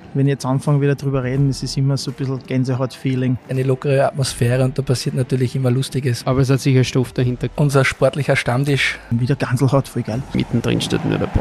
wenn ich jetzt anfange wieder drüber reden, ist es immer so ein bisschen Gänsehaut-Feeling. Eine lockere Atmosphäre und da passiert natürlich immer Lustiges. Aber es hat sicher Stoff dahinter. Unser sportlicher Stammtisch. Wieder Ganselhaut, voll geil. Mittendrin steht nur dabei.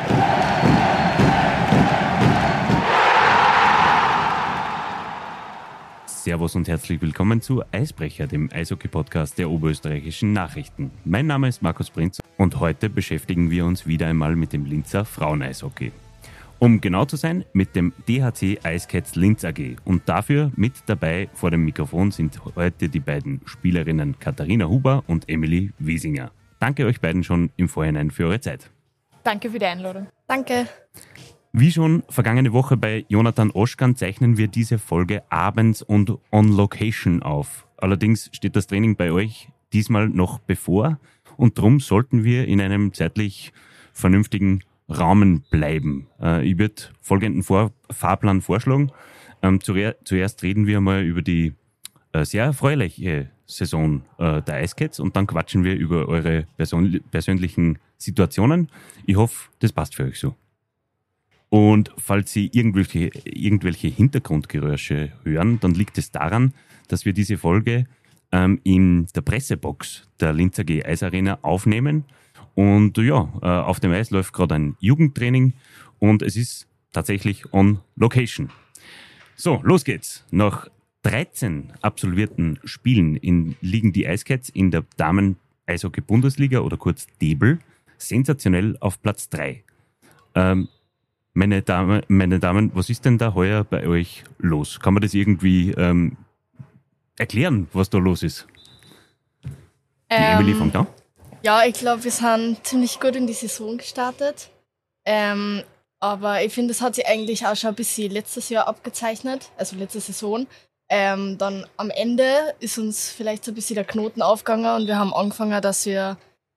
Servus und herzlich willkommen zu Eisbrecher, dem Eishockey-Podcast der Oberösterreichischen Nachrichten. Mein Name ist Markus Prinz und heute beschäftigen wir uns wieder einmal mit dem Linzer Frauen-Eishockey. Um genau zu sein, mit dem DHC Eiscats Linz AG. Und dafür mit dabei vor dem Mikrofon sind heute die beiden Spielerinnen Katharina Huber und Emily Wiesinger. Danke euch beiden schon im Vorhinein für eure Zeit. Danke für die Einladung. Danke. Wie schon vergangene Woche bei Jonathan Oschkan zeichnen wir diese Folge abends und on Location auf. Allerdings steht das Training bei euch diesmal noch bevor und darum sollten wir in einem zeitlich vernünftigen Rahmen bleiben. Ich würde folgenden Fahrplan vorschlagen. Zuerst reden wir mal über die sehr erfreuliche Saison der Eiscats und dann quatschen wir über eure persönlichen Situationen. Ich hoffe, das passt für euch so. Und falls Sie irgendwelche Hintergrundgeräusche hören, dann liegt es daran, dass wir diese Folge in der Pressebox der Linz AG Eisarena aufnehmen. Und ja, auf dem Eis läuft gerade ein Jugendtraining und es ist tatsächlich on Location. So, los geht's. Nach 13 absolvierten Spielen liegen die Eiscats in der Damen-Eishockey-Bundesliga oder kurz DEBL sensationell auf Platz 3. Meine Damen, was ist denn da heuer bei euch los? Kann man das irgendwie erklären, was da los ist? Die Emily fängt an. Ja, ich glaube, wir sind ziemlich gut in die Saison gestartet. Aber ich finde, es hat sich eigentlich auch schon ein bisschen letztes Jahr abgezeichnet, also letzte Saison. Dann am Ende ist uns vielleicht so ein bisschen der Knoten aufgegangen und wir haben angefangen, dass wir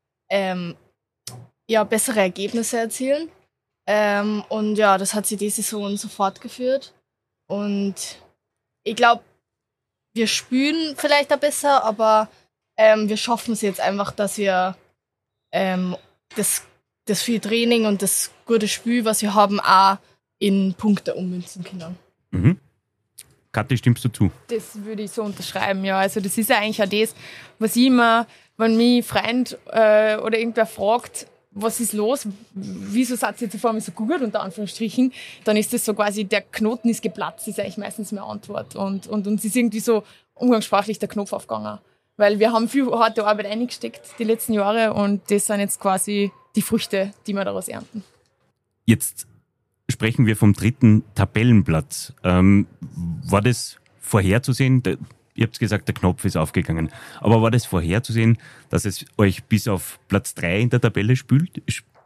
bessere Ergebnisse erzielen. Und ja, das hat sich die Saison so fortgeführt. Und ich glaube, wir spielen vielleicht auch besser, aber wir schaffen es jetzt einfach, dass wir das viel Training und das gute Spiel, was wir haben, auch in Punkte ummünzen können. Mhm. Kathi, stimmst du zu? Das würde ich so unterschreiben, ja. Also das ist ja eigentlich auch das, was ich immer, wenn mich Freund oder irgendwer fragt, was ist los, wieso seid ihr jetzt vor mir so gut, unter Anführungsstrichen, dann ist das so quasi, der Knoten ist geplatzt, ist eigentlich meistens meine Antwort. Und uns ist irgendwie so umgangssprachlich der Knopf aufgegangen. Weil wir haben viel harte Arbeit eingesteckt die letzten Jahre und das sind jetzt quasi die Früchte, die wir daraus ernten. Jetzt sprechen wir vom 3. Tabellenplatz. War das vorherzusehen? Ihr habt gesagt, der Knopf ist aufgegangen. Aber war das vorherzusehen, dass es euch bis auf Platz 3 in der Tabelle spült?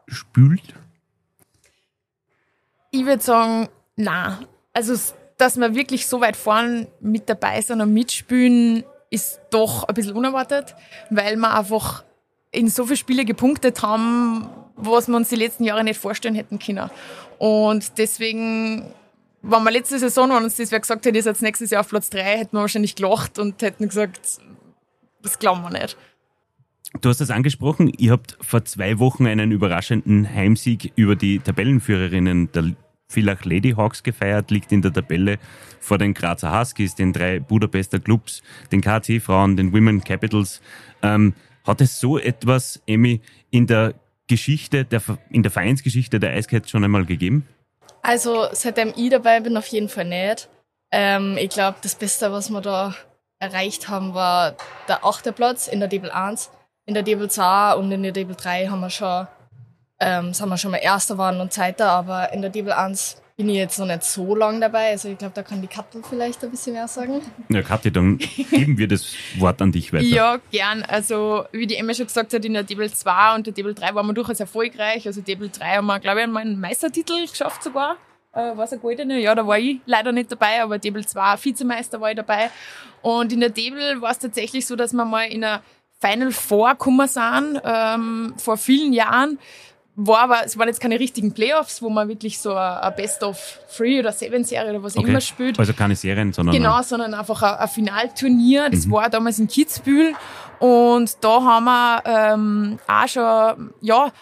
Ich würde sagen, nein. Also, dass wir wirklich so weit vorne mit dabei sind und mitspielen, ist doch ein bisschen unerwartet, weil wir einfach in so viele Spiele gepunktet haben, was wir uns die letzten Jahre nicht vorstellen hätten können. Und deswegen, wenn wir letzte Saison, wenn uns das wer gesagt hätte, ihr seid nächstes Jahr auf Platz 3, hätten wir wahrscheinlich gelacht und hätten gesagt, das glauben wir nicht. Du hast das angesprochen, ihr habt vor 2 Wochen einen überraschenden Heimsieg über die Tabellenführerinnen der Villach Ladyhawks gefeiert, liegt in der Tabelle vor den Grazer Huskies, den 3 Budapester Clubs, den KC-Frauen, den Women Capitals. Hat es so etwas, Emmy, in der Vereinsgeschichte der Eiscats schon einmal gegeben? Also seitdem ich dabei bin, auf jeden Fall nicht. Ich glaube, das Beste, was wir da erreicht haben, war der 8. Platz in der DEBL 1. In der DEBL 2 und in der DEBL 3 haben wir schon mal Erster waren und Zweiter, aber in der DEBL 1 bin ich jetzt noch nicht so lange dabei. Also ich glaube, da kann die Kattel vielleicht ein bisschen mehr sagen. Ja, Kathi, dann geben wir das Wort an dich weiter. Ja, gern. Also wie die Emma schon gesagt hat, in der DEBL 2 und der DEBL 3 waren wir durchaus erfolgreich. Also DEBL 3 haben wir, glaube ich, einmal einen Meistertitel geschafft sogar. War es ein goldene? Ja, da war ich leider nicht dabei, aber DEBL 2 Vizemeister war ich dabei. Und in der DEBL war es tatsächlich so, dass wir mal in einer Final Four gekommen sind, vor vielen Jahren. Es waren jetzt keine richtigen Playoffs, wo man wirklich so eine Best-of-3 oder 7-Serie oder was immer spielt. Also keine Serien, sondern... Genau, sondern einfach ein Finalturnier. Das war damals in Kitzbühel. Und da haben wir auch schon,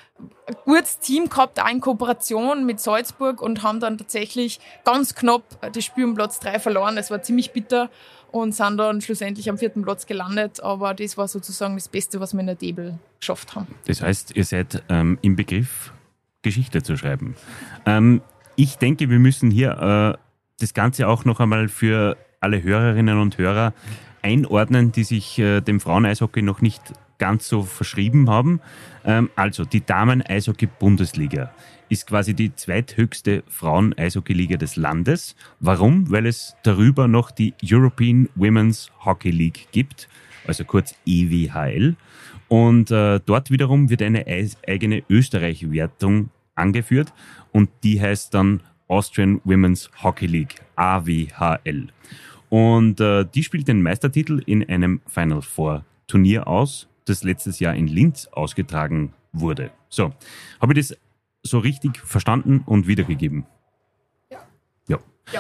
ein gutes Team gehabt, auch in Kooperation mit Salzburg und haben dann tatsächlich ganz knapp das Spiel um Platz 3 verloren. Es war ziemlich bitter und sind dann schlussendlich am 4. Platz gelandet, aber das war sozusagen das Beste, was wir in der Debel geschafft haben. Das heißt, ihr seid im Begriff, Geschichte zu schreiben. Ich denke, wir müssen hier das Ganze auch noch einmal für alle Hörerinnen und Hörer einordnen, die sich dem Frauen-Eishockey noch nicht ganz so verschrieben haben. Also die Damen-Eishockey-Bundesliga ist quasi die zweithöchste Frauen-Eishockey-Liga des Landes. Warum? Weil es darüber noch die European Women's Hockey League gibt, also kurz EWHL. Und dort wiederum wird eine eigene Österreich-Wertung angeführt und die heißt dann Austrian Women's Hockey League, AWHL. Und die spielt den Meistertitel in einem Final Four Turnier aus, das letztes Jahr in Linz ausgetragen wurde. So, habe ich das so richtig verstanden und wiedergegeben? Ja.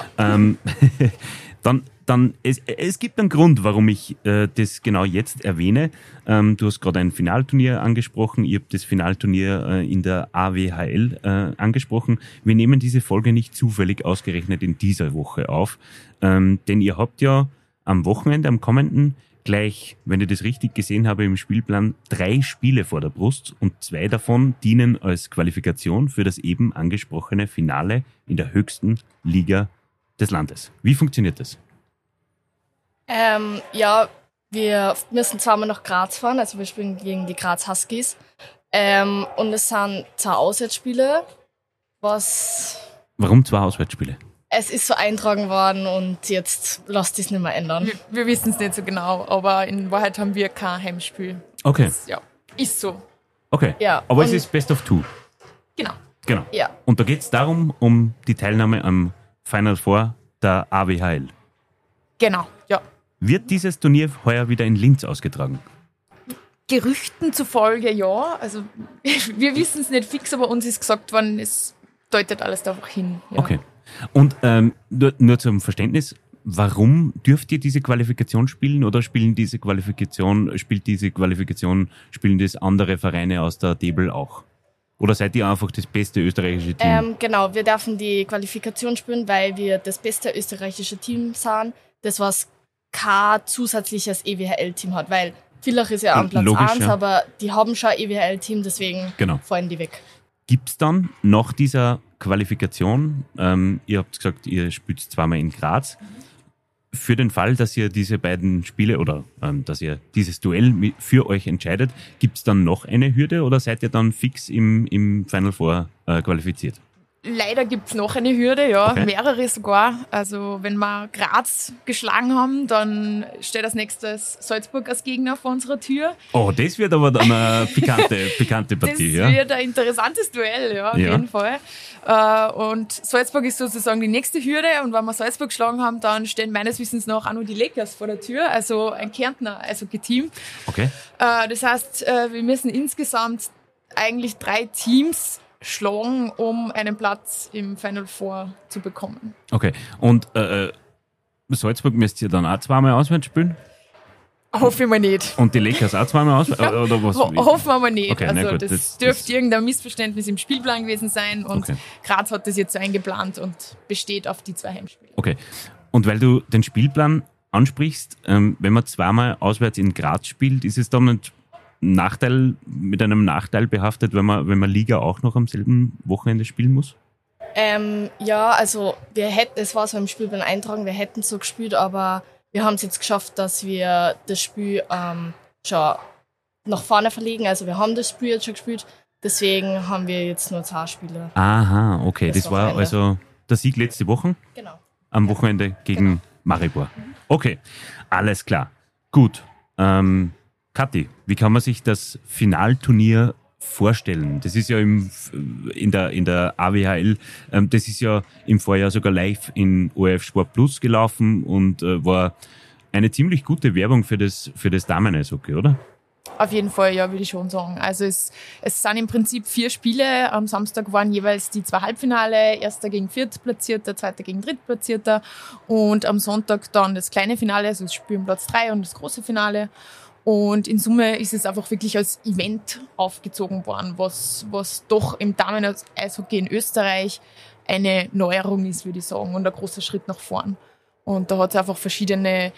Dann es gibt einen Grund, warum ich das genau jetzt erwähne. Du hast gerade ein Finalturnier angesprochen. Ich habe das Finalturnier in der AWHL angesprochen. Wir nehmen diese Folge nicht zufällig ausgerechnet in dieser Woche auf, denn ihr habt ja am Wochenende, am kommenden, gleich, wenn ich das richtig gesehen habe, im Spielplan 3 Spiele vor der Brust und 2 davon dienen als Qualifikation für das eben angesprochene Finale in der höchsten Liga des Landes. Wie funktioniert das? Ja, wir müssen zweimal nach Graz fahren, also wir spielen gegen die Graz Huskies. Und es sind 2 Auswärtsspiele, Warum 2 Auswärtsspiele? Es ist so eintragen worden und jetzt lasst es nicht mehr ändern. Wir wissen es nicht so genau, aber in Wahrheit haben wir kein Heimspiel. Okay. Das, ja, ist so. Okay, Ja, aber es ist Best of 2. Genau. Ja, Und da geht es darum, um die Teilnahme am Final Four der AWHL. Genau, ja. Wird dieses Turnier heuer wieder in Linz ausgetragen? Gerüchten zufolge ja. Also wir wissen es nicht fix, aber uns ist gesagt worden, es deutet alles da einfach hin. Ja. Okay. Und nur zum Verständnis, warum dürft ihr diese Qualifikation spielen oder spielen das andere Vereine aus der Debel auch? Oder seid ihr einfach das beste österreichische Team? genau, wir dürfen die Qualifikation spielen, weil wir das beste österreichische Team sind, das was kein zusätzliches EWHL-Team hat, weil Villach ist ja am Platz Logisch, 1, ja. aber die haben schon ein EWHL-Team, deswegen Genau. fallen die weg. Gibt es dann nach dieser Qualifikation, ihr habt gesagt, ihr spielt zweimal in Graz, für den Fall, dass ihr diese beiden Spiele oder dass ihr dieses Duell für euch entscheidet, gibt es dann noch eine Hürde oder seid ihr dann fix im Final Four qualifiziert? Leider gibt es noch eine Hürde, ja, Okay. mehrere sogar. Also wenn wir Graz geschlagen haben, dann steht als nächstes Salzburg als Gegner vor unserer Tür. Oh, das wird aber dann eine pikante Partie, Das ja? wird ein interessantes Duell, ja, auf Ja. jeden Fall. Und Salzburg ist sozusagen die nächste Hürde und wenn wir Salzburg geschlagen haben, dann stehen meines Wissens noch auch nur die Lakers vor der Tür, also ein Kärntner Eishockey-Team. Okay. Das heißt, wir müssen insgesamt eigentlich 3 Teams schlagen, um einen Platz im Final Four zu bekommen. Okay. Und Salzburg müsst ihr dann auch zweimal auswärts spielen? Hoffe ich mal nicht. Und die Lakers auch zweimal auswärts? Oder was? Hoffen wir mal nicht. Okay, na also gut, das das dürfte irgendein Missverständnis im Spielplan gewesen sein und Okay. Graz hat das jetzt so eingeplant und besteht auf die 2 Heimspiele. Okay. Und weil du den Spielplan ansprichst, wenn man zweimal auswärts in Graz spielt, ist es dann mit einem Nachteil behaftet, wenn man Liga auch noch am selben Wochenende spielen muss? Ja, also es war so im Spielplan eintragen, wir hätten so gespielt, aber wir haben es jetzt geschafft, dass wir das Spiel schon nach vorne verlegen. Also wir haben das Spiel jetzt schon gespielt, deswegen haben wir jetzt nur 2 Spiele. Aha, okay. Das war Wochenende. also der Sieg letzte Woche Genau. am Wochenende gegen Maribor. Okay, alles klar. Gut. Kathi, wie kann man sich das Finalturnier vorstellen? Das ist ja in der AWHL, das ist ja im Vorjahr sogar live in ORF Sport Plus gelaufen und war eine ziemlich gute Werbung für das Damen-Eishockey, oder? Auf jeden Fall, ja, würde ich schon sagen. Also es sind im Prinzip 4 Spiele. Am Samstag waren jeweils die 2 Halbfinale, erster gegen Viertplatzierter, zweiter gegen Drittplatzierter und am Sonntag dann das kleine Finale, also das Spiel um Platz 3 und das große Finale. Und in Summe ist es einfach wirklich als Event aufgezogen worden, was doch im Damen-Eishockey in Österreich eine Neuerung ist, würde ich sagen, und ein großer Schritt nach vorn. Und da hat es einfach verschiedenes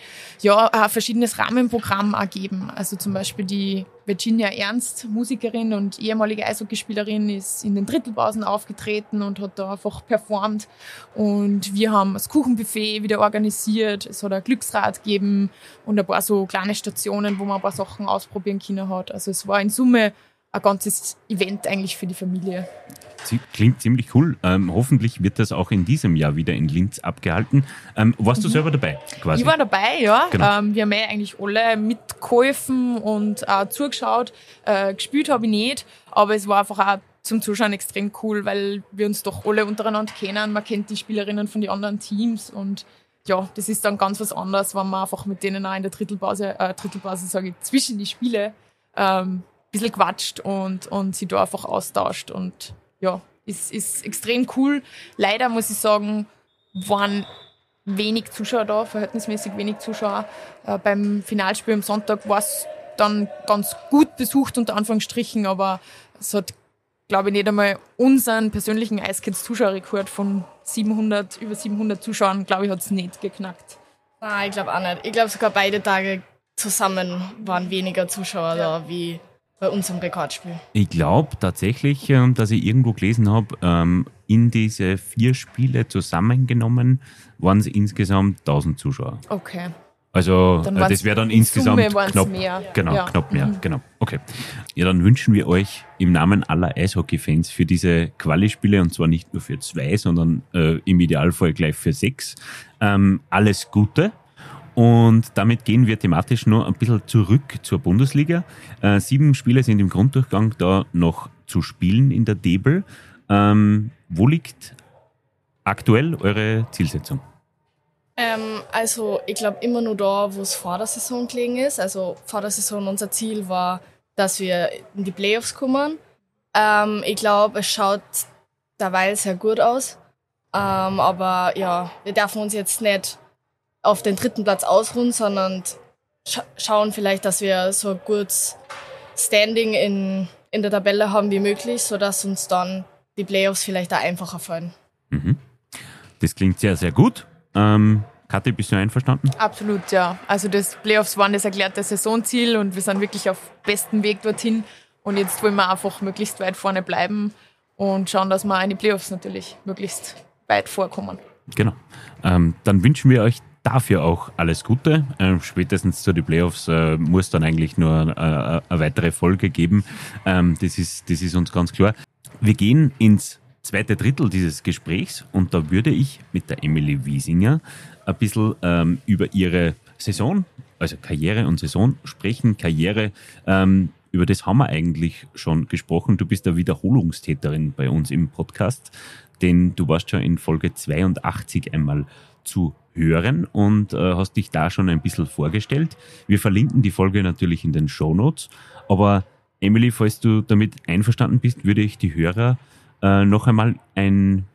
Rahmenprogramm gegeben. Also zum Beispiel die Virginia Ernst, Musikerin und ehemalige Eishockeyspielerin, ist in den Drittelpausen aufgetreten und hat da einfach performt. Und wir haben das Kuchenbuffet wieder organisiert. Es hat ein Glücksrad gegeben und ein paar so kleine Stationen, wo man ein paar Sachen ausprobieren können hat. Also es war in Summe ein ganzes Event eigentlich für die Familie. Klingt ziemlich cool. Hoffentlich wird das auch in diesem Jahr wieder in Linz abgehalten. Warst du selber dabei? Quasi? Ich war dabei, ja. Genau. Wir haben eigentlich alle mitgeholfen und auch zugeschaut. Gespielt habe ich nicht, aber es war einfach auch zum Zuschauen extrem cool, weil wir uns doch alle untereinander kennen. Man kennt die Spielerinnen von den anderen Teams und ja, das ist dann ganz was anderes, wenn man einfach mit denen auch in der Drittelpause sage ich, zwischen die Spiele ein bisschen quatscht und sich da einfach austauscht und ja, ist extrem cool. Leider muss ich sagen, waren wenig Zuschauer da, verhältnismäßig wenig Zuschauer. Beim Finalspiel am Sonntag war es dann ganz gut besucht, unter Anführungsstrichen, aber es hat, glaube ich, nicht einmal unseren persönlichen Eiskids-Zuschauerrekord von über 700 Zuschauern, glaube ich, hat es nicht geknackt. Nein, ich glaube auch nicht. Ich glaube sogar beide Tage zusammen waren weniger Zuschauer da wie bei unserem Rekordspiel. Ich glaube tatsächlich, dass ich irgendwo gelesen habe, in diese 4 Spiele zusammengenommen waren es insgesamt 1000 Zuschauer. Okay. Also das wäre dann insgesamt knapp mehr. Genau, Ja. knapp mehr. Genau. Okay. Ja, dann wünschen wir euch im Namen aller Eishockey-Fans für diese Quali-Spiele, und zwar nicht nur für 2, sondern im Idealfall gleich für 6, alles Gute. Und damit gehen wir thematisch noch ein bisschen zurück zur Bundesliga. 7 Spiele sind im Grunddurchgang da noch zu spielen in der Debel. Wo liegt aktuell eure Zielsetzung? Also ich glaube immer nur da, wo es vor der Saison gelegen ist. Also vor der Saison unser Ziel war, dass wir in die Playoffs kommen. Ich glaube, es schaut derweil sehr gut aus. Aber ja, wir dürfen uns jetzt nicht auf den 3. Platz ausruhen, sondern schauen vielleicht, dass wir so ein gutes Standing in der Tabelle haben wie möglich, sodass uns dann die Playoffs vielleicht auch einfacher fallen. Mhm. Das klingt sehr, sehr gut. Kathi, bist du einverstanden? Absolut, ja. Also das Playoffs waren das erklärte Saisonziel und wir sind wirklich auf bestem Weg dorthin. Und jetzt wollen wir einfach möglichst weit vorne bleiben und schauen, dass wir in die Playoffs natürlich möglichst weit vorkommen. Genau. Dann wünschen wir euch dafür auch alles Gute. Spätestens zu den Playoffs muss dann eigentlich nur eine weitere Folge geben. Das ist uns ganz klar. Wir gehen ins zweite Drittel dieses Gesprächs und da würde ich mit der Emily Wiesinger ein bisschen über ihre Saison, also Karriere und Saison sprechen. Karriere, über das haben wir eigentlich schon gesprochen. Du bist eine Wiederholungstäterin bei uns im Podcast, denn du warst schon in Folge 82 einmal zu hören und hast dich da schon ein bisschen vorgestellt. Wir verlinken die Folge natürlich in den Shownotes, aber Emily, falls du damit einverstanden bist, würde ich die Hörer Ihnen noch einmal ein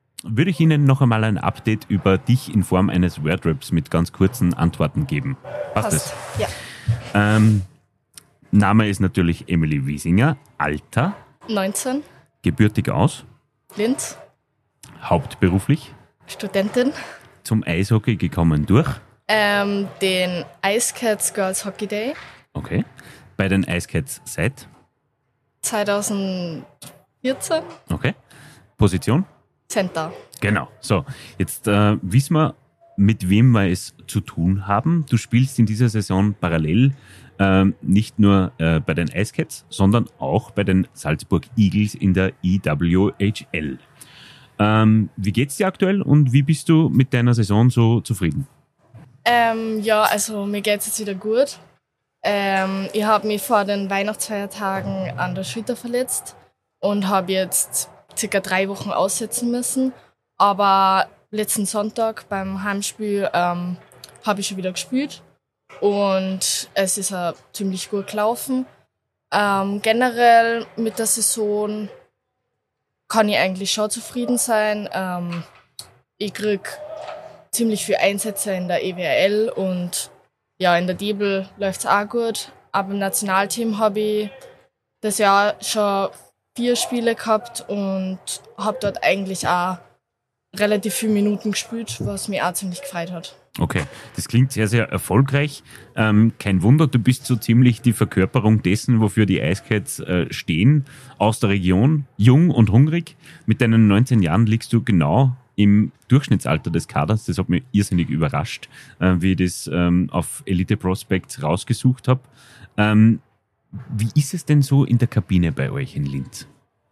Update über dich in Form eines Wordraps mit ganz kurzen Antworten geben. Passt das? Ja. Name ist natürlich Emily Wiesinger. Alter? 19. Gebürtig aus? Linz. Hauptberuflich? Studentin. Zum Eishockey gekommen durch? Den Ice Cats Girls Hockey Day. Okay. Bei den Ice Cats seit? 2014. Okay. Position? Center. Genau. So, jetzt wissen wir, mit wem wir es zu tun haben. Du spielst in dieser Saison parallel nicht nur bei den Ice Cats, sondern auch bei den Salzburg Eagles in der EWHL. Wie geht's dir aktuell und wie bist du mit deiner Saison so zufrieden? Ja, also mir geht's jetzt wieder gut. Ich habe mich vor den Weihnachtsfeiertagen an der Schulter verletzt und habe jetzt circa 3 Wochen aussetzen müssen. Aber letzten Sonntag beim Heimspiel habe ich schon wieder gespielt und es ist ziemlich gut gelaufen. Generell mit der Saison kann ich eigentlich schon zufrieden sein. Ich kriege ziemlich viele Einsätze in der EWL und ja, in der Debel läuft es auch gut. auch beim Nationalteam habe ich das Jahr schon 4 Spiele gehabt und habe dort eigentlich auch relativ viele Minuten gespielt, was mich auch ziemlich gefreut hat. Okay, das klingt sehr, sehr erfolgreich. Kein Wunder, du bist so ziemlich die Verkörperung dessen, wofür die Ice Cats stehen. Aus der Region, jung und hungrig. Mit deinen 19 Jahren liegst du genau im Durchschnittsalter des Kaders. Das hat mich irrsinnig überrascht, wie ich das auf Elite Prospects rausgesucht habe. Wie ist es denn so in der Kabine bei euch in Linz?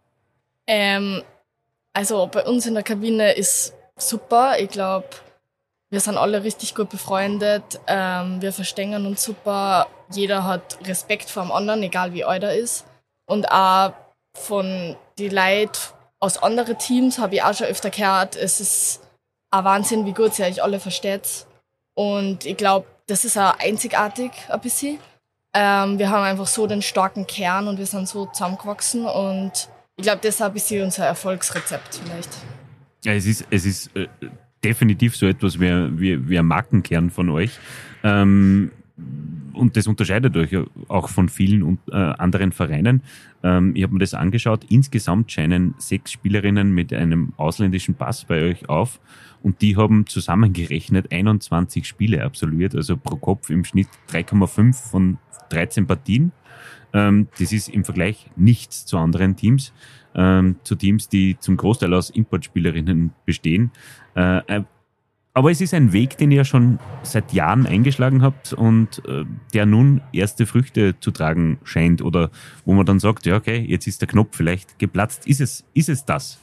Also bei uns in der Kabine ist super. Ich glaube, wir sind alle richtig gut befreundet. Wir verstehen uns super. Jeder hat Respekt vor dem anderen, egal wie alt er ist. Und auch von den Leuten aus anderen Teams habe ich auch schon öfter gehört. Es ist ein Wahnsinn, wie gut ihr euch alle versteht. Und ich glaube, das ist auch einzigartig ein bisschen. Wir haben einfach so den starken Kern und wir sind so zusammengewachsen. Und ich glaube, das ist ein bisschen unser Erfolgsrezept vielleicht. Ja, es ist definitiv so etwas wie ein Markenkern von euch. Und das unterscheidet euch auch von vielen anderen Vereinen. Ich habe mir das angeschaut. Insgesamt scheinen 6 Spielerinnen mit einem ausländischen Pass bei euch auf. Und die haben zusammengerechnet 21 Spiele absolviert, also pro Kopf im Schnitt 3,5 von 13 Partien. Das ist im Vergleich nichts zu anderen Teams, zu Teams, die zum Großteil aus Importspielerinnen bestehen. Aber es ist ein Weg, den ihr schon seit Jahren eingeschlagen habt und der nun erste Früchte zu tragen scheint oder wo man dann sagt, ja okay, jetzt ist der Knopf vielleicht geplatzt. Ist es das?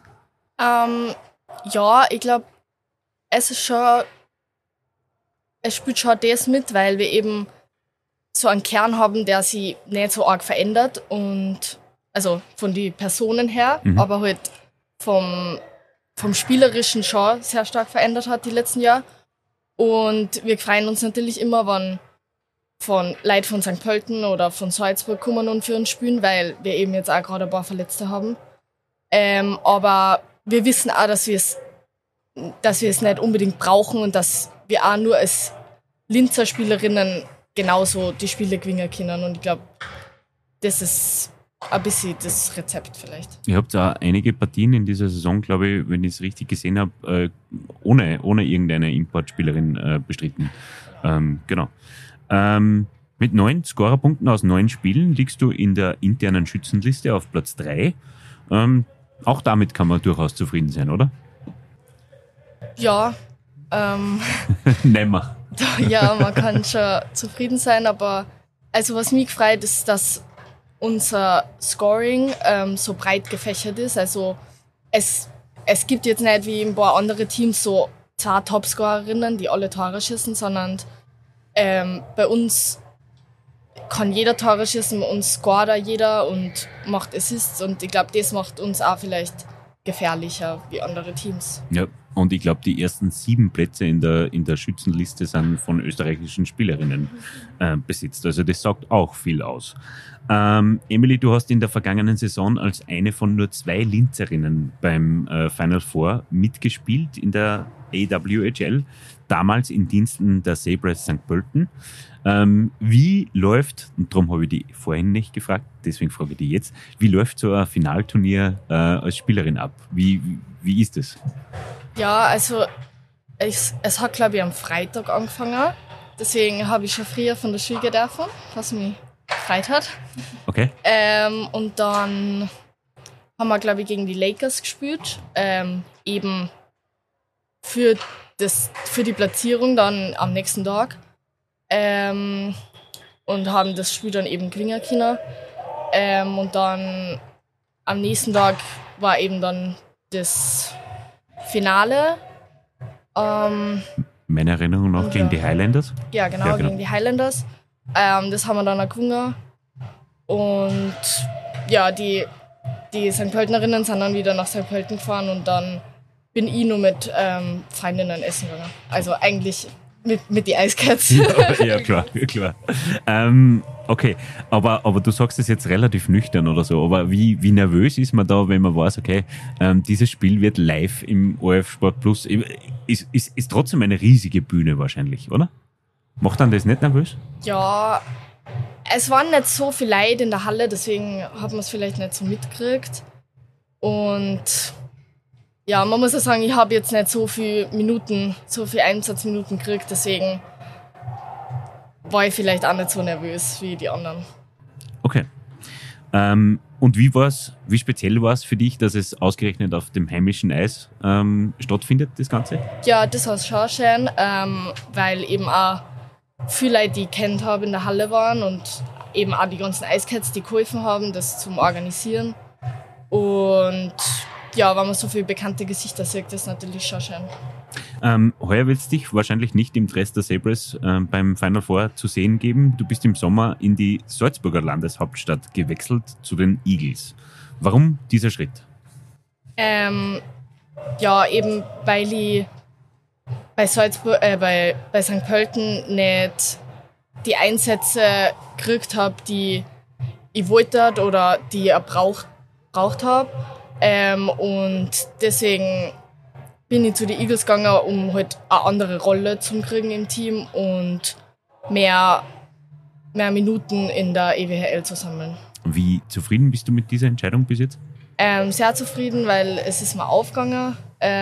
Ja, ich glaube, es spielt schon das mit, weil wir eben so einen Kern haben, der sich nicht so arg verändert und also von den Personen her, aber halt vom Spielerischen schon sehr stark verändert hat die letzten Jahre. Und wir freuen uns natürlich immer, wenn von Leuten von St. Pölten oder von Salzburg kommen und für uns spielen, weil wir eben jetzt auch gerade ein paar Verletzte haben. Aber wir wissen auch, dass wir es nicht unbedingt brauchen und dass wir auch nur als Linzer Spielerinnen genauso die Spiele gewinnen können. Und ich glaube, das ist ein bisschen das Rezept vielleicht. Ihr habt auch einige Partien in dieser Saison, glaube ich, wenn ich es richtig gesehen habe, ohne irgendeine Importspielerin bestritten. Genau. Mit 9 Scorerpunkten aus 9 Spielen liegst du in der internen Schützenliste auf Platz 3. Auch damit kann man durchaus zufrieden sein, oder? Ja. Nehmen wir. Ja, man kann schon zufrieden sein, aber also was mich freut, ist, dass unser Scoring so breit gefächert ist. Also es gibt jetzt nicht wie in ein paar andere Teams so 2 Topscorerinnen, die alle Tore schießen, sondern bei uns kann jeder Tore schießen, uns scoret da jeder und macht Assists und ich glaube, das macht uns auch vielleicht gefährlicher wie andere Teams. Ja, und ich glaube, die ersten 7 Plätze in der Schützenliste sind von österreichischen Spielerinnen besitzt. Also das sagt auch viel aus. Emily, du hast in der vergangenen Saison als eine von nur 2 Linzerinnen beim Final Four mitgespielt in der AWHL, damals in Diensten der Sabres St. Pölten. Wie läuft, und darum habe ich die vorhin nicht gefragt, deswegen frage ich die jetzt, wie läuft so ein Finalturnier als Spielerin ab? Wie ist es? Ja, also es hat, glaube ich, am Freitag angefangen. Deswegen habe ich schon früher von der Schule gehen dürfen, was mich gefreut hat. Okay. Und dann haben wir, glaube ich, gegen die Lakers gespielt. Eben für die Platzierung dann am nächsten Tag. Und haben das Spiel dann eben gewinnen können. Und dann am nächsten Tag war eben dann das Finale. Meiner Erinnerung nach gegen die Highlanders? Ja, genau, gegen die Highlanders. Das haben wir dann auch gewonnen. Und ja, die St. Pöltenerinnen sind dann wieder nach St. Pölten gefahren und dann bin ich nur mit Freundinnen essen gegangen. Also eigentlich mit die Ice Cats. Ja, klar. Okay, aber du sagst es jetzt relativ nüchtern oder so, aber wie nervös ist man da, wenn man weiß, okay, dieses Spiel wird live im ORF Sport Plus, ist trotzdem eine riesige Bühne wahrscheinlich, oder? Macht dann das nicht nervös? Ja, Es waren nicht so viele Leute in der Halle, deswegen hat man es vielleicht nicht so mitgekriegt. Und ja, man muss ja sagen, ich habe jetzt nicht so viele Einsatzminuten gekriegt, deswegen war ich vielleicht auch nicht so nervös wie die anderen. Okay. Und wie speziell war es für dich, dass es ausgerechnet auf dem heimischen Eis stattfindet, das Ganze? Ja, das war schon schön, weil eben auch viele Leute, die ich kennt habe, in der Halle waren und eben auch die ganzen Eiskats, die geholfen haben, das zum Organisieren. Und ja, wenn man so viele bekannte Gesichter sieht, das ist natürlich schon schön. Heuer wird es dich wahrscheinlich nicht im Dress der Sabres beim Final Four zu sehen geben. Du bist im Sommer in die Salzburger Landeshauptstadt gewechselt zu den Eagles. Warum dieser Schritt? Ja, eben weil ich bei St. Pölten nicht die Einsätze gekriegt habe, die ich wollte oder die ich braucht habe. Und deswegen bin ich zu den Eagles gegangen, um halt eine andere Rolle zu kriegen im Team und mehr Minuten in der EWHL zu sammeln. Wie zufrieden bist du mit dieser Entscheidung bis jetzt? Sehr zufrieden, weil es ist mir aufgegangen.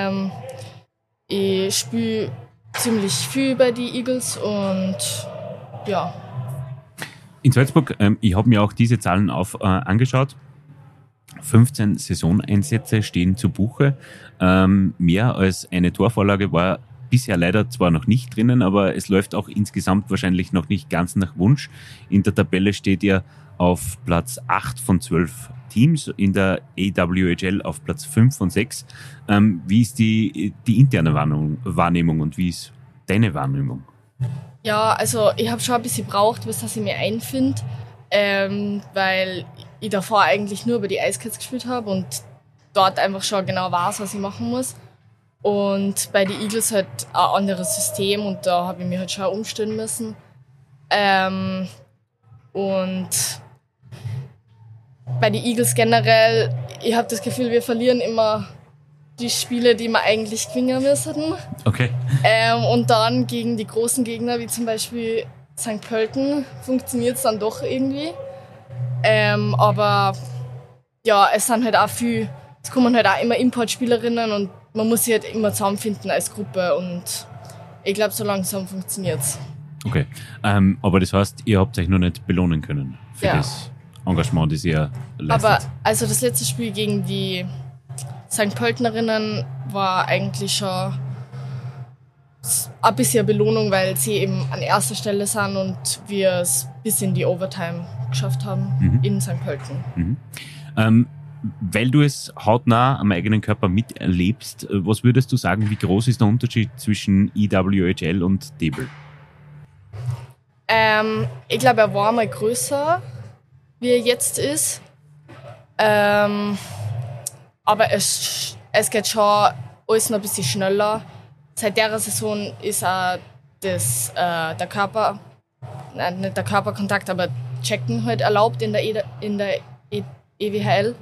Ich spiele ziemlich viel bei den Eagles und ja. In Salzburg, ich habe mir auch diese Zahlen angeschaut. 15 Saisoneinsätze stehen zu Buche. Mehr als eine Torvorlage war bisher leider zwar noch nicht drinnen, aber es läuft auch insgesamt wahrscheinlich noch nicht ganz nach Wunsch. In der Tabelle steht ihr auf Platz 8 von 12 Teams, in der AWHL auf Platz 5 von 6. Wie ist die interne Wahrnehmung und wie ist deine Wahrnehmung? Ja, also ich habe schon ein bisschen gebraucht, bis dass ich mich einfinde, weil ich davor eigentlich nur über die Eiskats gespielt habe und dort einfach schon genau weiß, was ich machen muss. Und bei den Eagles halt ein anderes System und da habe ich mich halt schon umstellen müssen. Und bei den Eagles generell, ich habe das Gefühl, wir verlieren immer die Spiele, die wir eigentlich gewinnen müssen. Okay. Und dann gegen die großen Gegner, wie zum Beispiel St. Pölten, funktioniert es dann doch irgendwie. Aber ja, es sind halt auch es kommen halt auch immer Importspielerinnen und man muss sich halt immer zusammenfinden als Gruppe und ich glaube, so langsam funktioniert es. Okay, aber das heißt, ihr habt euch noch nicht belohnen können für das Engagement, das ihr leistet? Aber also das letzte Spiel gegen die St. Pöltenerinnen war eigentlich schon ein bisschen Belohnung, weil sie eben an erster Stelle sind und wir es bis in die Overtime geschafft haben in St. Pölten. Weil du es hautnah am eigenen Körper miterlebst, was würdest du sagen, wie groß ist der Unterschied zwischen EWHL und DEBL? Ich glaube, er war mal größer, wie er jetzt ist. Aber es geht schon alles noch ein bisschen schneller. Seit der Saison ist auch nicht der Körperkontakt, aber Checken halt erlaubt in der EWHL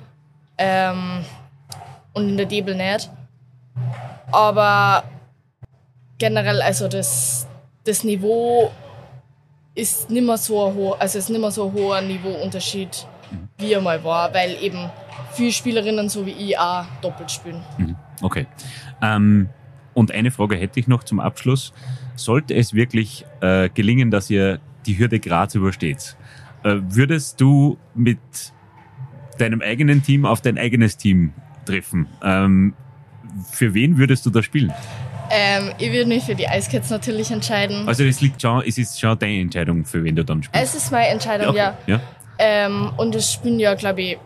und in der DEBL nicht. Aber generell, also das Niveau ist nicht mehr so hoch, also es ist nicht mehr so ein hoher Niveauunterschied, wie er mal war, weil eben viele Spielerinnen so wie ich auch doppelt spielen. Okay. Und eine Frage hätte ich noch zum Abschluss. Sollte es wirklich gelingen, dass ihr die Hürde Graz übersteht, würdest du mit deinem eigenen Team auf dein eigenes Team treffen? Für wen würdest du da spielen? Ich würde mich für die Eiskats natürlich entscheiden. Also es ist schon deine Entscheidung, für wen du dann spielst? Es ist meine Entscheidung, ja. Und es spielen ja, glaube ich,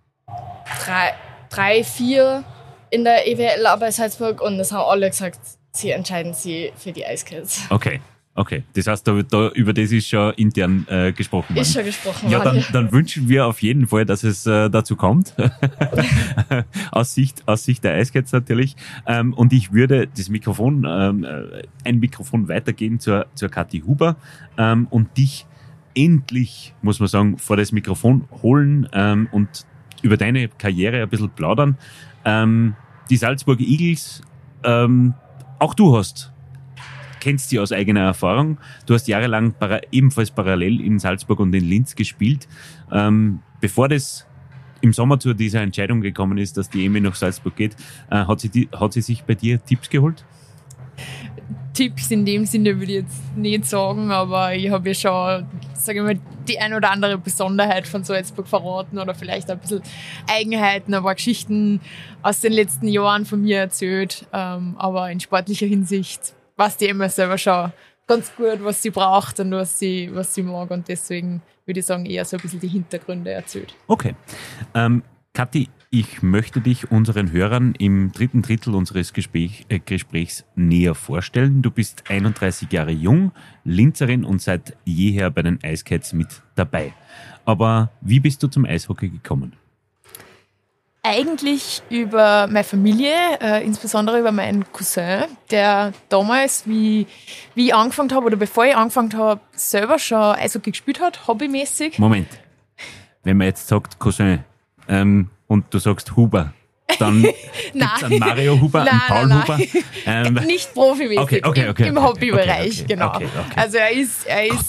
3-4 in der EWL bei Salzburg und das haben alle gesagt, sie entscheiden sich für die Eiskats. Okay. Das heißt, über das ist schon intern gesprochen worden. Ist schon gesprochen worden. Ja, dann wünschen wir auf jeden Fall, dass es dazu kommt. aus Sicht der Eiskats natürlich. Und ich würde das Mikrofon, ein Mikrofon weitergeben zur Kathi Huber und dich endlich, muss man sagen, vor das Mikrofon holen und über deine Karriere ein bisschen plaudern. Die Salzburg Eagles, auch du hast kennst sie aus eigener Erfahrung. Du hast jahrelang ebenfalls parallel in Salzburg und in Linz gespielt. Bevor das im Sommer zu dieser Entscheidung gekommen ist, dass die Emi nach Salzburg geht, hat sie sich bei dir Tipps geholt? Tipps in dem Sinne würde ich jetzt nicht sagen, aber ich habe ja schon, sage ich mal, die ein oder andere Besonderheit von Salzburg verraten oder vielleicht ein bisschen Eigenheiten, ein paar Geschichten aus den letzten Jahren von mir erzählt. Aber in sportlicher Hinsicht weiß die Emma selber schon ganz gut, was sie braucht und was sie mag, und deswegen würde ich sagen, eher so ein bisschen die Hintergründe erzählt. Okay. Kathi, ich möchte dich unseren Hörern im dritten Drittel unseres Gesprächs näher vorstellen. Du bist 31 Jahre jung, Linzerin und seit jeher bei den Ice Cats mit dabei. Aber wie bist du zum Eishockey gekommen? Eigentlich über meine Familie, insbesondere über meinen Cousin, der damals, wie ich angefangen habe oder bevor ich angefangen habe, selber schon Eishockey gespielt hat, hobbymäßig. Moment, wenn man jetzt sagt Cousin und du sagst Huber, dann gibt es einen Mario Huber, einen Paul Huber. Nicht profimäßig, okay, im Hobbybereich, okay, genau. Okay. Also er ist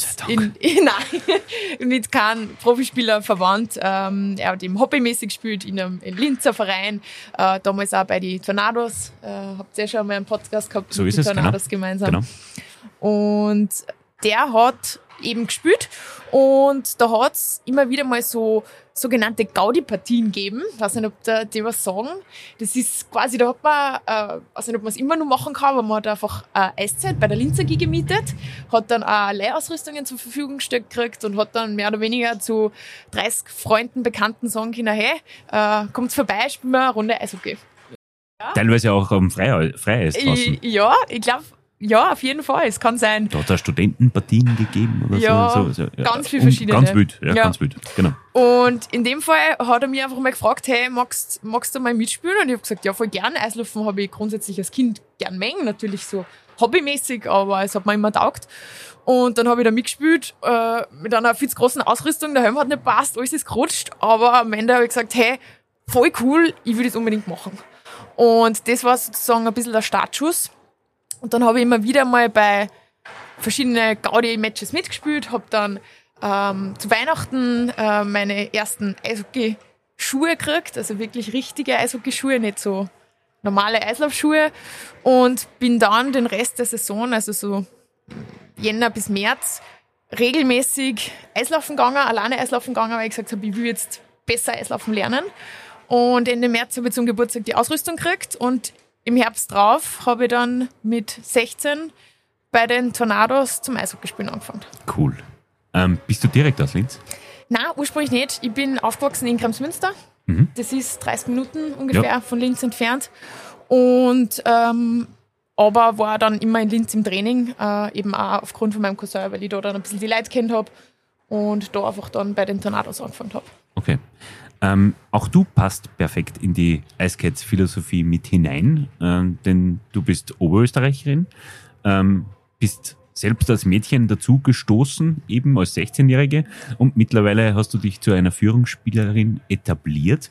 mit keinem Profispieler verwandt. Er hat eben hobbymäßig gespielt in einem Linzer Verein, damals auch bei den Tornados. Habt ihr ja schon mal einen Podcast gehabt so mit den Tornados gemeinsam. Genau. Und der hat eben gespielt und da hat es immer wieder mal so sogenannte Gaudi-Partien gegeben. Ich weiß nicht, ob die was sagen. Das ist quasi, da hat man, weiß nicht, ob man es immer noch machen kann, aber man hat einfach Eiszeit bei der Linzer AG gemietet, hat dann auch Leihausrüstungen zur Verfügung gestellt gekriegt und hat dann mehr oder weniger zu 30 Freunden, Bekannten sagen können, hey, kommt vorbei, spielen wir eine Runde Eishockey. Ja. Teilweise auch am Freieis draußen. Ja, ich glaube, ja, auf jeden Fall. Es kann sein. Da hat es Studentenpartien gegeben oder so. Ganz viele verschiedene. Ganz wild, ganz wild, genau. Und in dem Fall hat er mich einfach mal gefragt, hey, magst du mal mitspielen? Und ich habe gesagt, ja, voll gern. Eislaufen habe ich grundsätzlich als Kind gern mengen, natürlich so hobbymäßig, aber es hat mir immer taugt. Und dann habe ich da mitgespielt, mit einer viel zu großen Ausrüstung. Der Helm hat nicht gepasst, alles ist gerutscht, aber am Ende habe ich gesagt, hey, voll cool, ich will das unbedingt machen. Und das war sozusagen ein bisschen der Startschuss. Und dann habe ich immer wieder mal bei verschiedenen Gaudi-Matches mitgespielt, habe dann zu Weihnachten meine ersten Eishockey-Schuhe gekriegt, also wirklich richtige Eishockey-Schuhe, nicht so normale Eislaufschuhe, und bin dann den Rest der Saison, also so Jänner bis März, regelmäßig Eislaufen gegangen, alleine Eislaufen gegangen, weil ich gesagt habe, ich will jetzt besser Eislaufen lernen. Und Ende März habe ich zum Geburtstag die Ausrüstung gekriegt und im Herbst drauf habe ich dann mit 16 bei den Tornados zum Eishockeyspielen angefangen. Cool. Bist du direkt aus Linz? Nein, ursprünglich nicht. Ich bin aufgewachsen in Kremsmünster. Mhm. Das ist 30 Minuten ungefähr von Linz entfernt. Und aber war dann immer in Linz im Training, eben auch aufgrund von meinem Cousin, weil ich da dann ein bisschen die Leute kennt habe und da einfach dann bei den Tornados angefangen habe. Okay. Auch du passt perfekt in die Ice Cats Philosophie mit hinein, denn du bist Oberösterreicherin, bist selbst als Mädchen dazu gestoßen, eben als 16-Jährige, und mittlerweile hast du dich zu einer Führungsspielerin etabliert.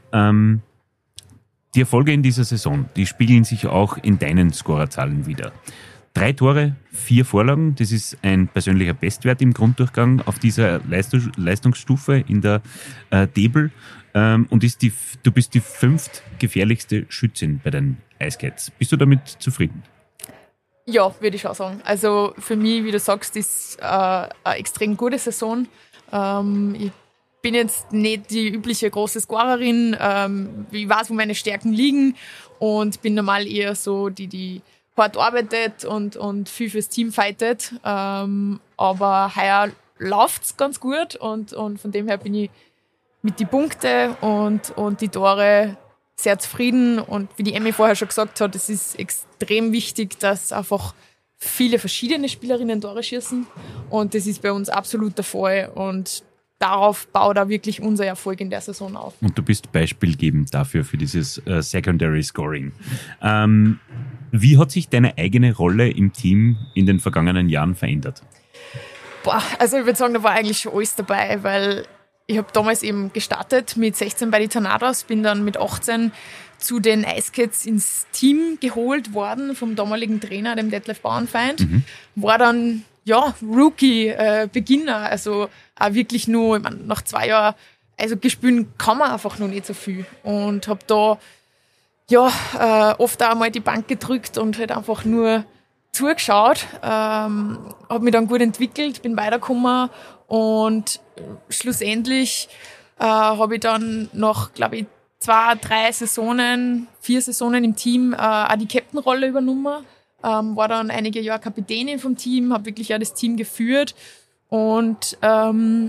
Die Erfolge in dieser Saison, die spiegeln sich auch in deinen Scorerzahlen wider. 3 Tore, 4 Vorlagen, das ist ein persönlicher Bestwert im Grunddurchgang auf dieser Leistungsstufe in der Debel, und du bist die 5. gefährlichste Schützin bei den Ice Cats. Bist du damit zufrieden? Ja, würde ich schon sagen. Also für mich, wie du sagst, ist eine extrem gute Saison. Ich bin jetzt nicht die übliche große Scorerin. Ich weiß, wo meine Stärken liegen, und bin normal eher so die hart arbeitet und viel fürs Team fightet. Aber heuer läuft's ganz gut, und von dem her bin ich mit den Punkten und die Tore sehr zufrieden. Und wie die Emmy vorher schon gesagt hat, es ist extrem wichtig, dass einfach viele verschiedene Spielerinnen Tore schießen. Und das ist bei uns absolut der Fall. Und darauf baut auch wirklich unser Erfolg in der Saison auf. Und du bist beispielgebend dafür, für dieses Secondary Scoring. Wie hat sich deine eigene Rolle im Team in den vergangenen Jahren verändert? Also ich würde sagen, da war eigentlich schon alles dabei, weil ich habe damals eben gestartet mit 16 bei den Tornados, bin dann mit 18 zu den Ice Cats ins Team geholt worden vom damaligen Trainer, dem Detlef Bauernfeind. War dann Rookie-Beginner, also auch wirklich nur, ich mein, nach 2 Jahren, also gespielt kann man einfach noch nicht so viel. Und habe da oft auch mal die Bank gedrückt und halt einfach nur zugeschaut. Habe mich dann gut entwickelt, bin weitergekommen und schlussendlich habe ich dann nach, glaube ich, 4 Saisonen im Team auch die Captain-Rolle übernommen. War dann einige Jahre Kapitänin vom Team, habe wirklich auch das Team geführt und habe